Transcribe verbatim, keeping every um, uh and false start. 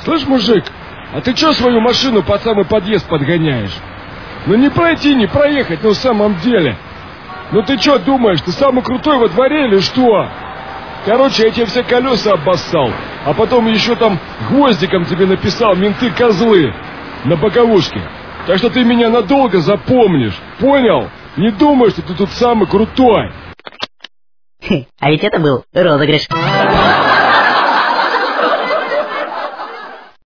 Слышь, мужик, а ты чё свою машину под самый подъезд подгоняешь? Ну не пройти, не проехать, ну в самом деле. Ну ты чё думаешь, ты самый крутой во дворе или что? Короче, я тебе все колеса обоссал, а потом еще там гвоздиком тебе написал «менты козлы» на боковушке. Так что ты меня надолго запомнишь, понял? Не думай, что ты тут самый крутой. А ведь это был розыгрыш.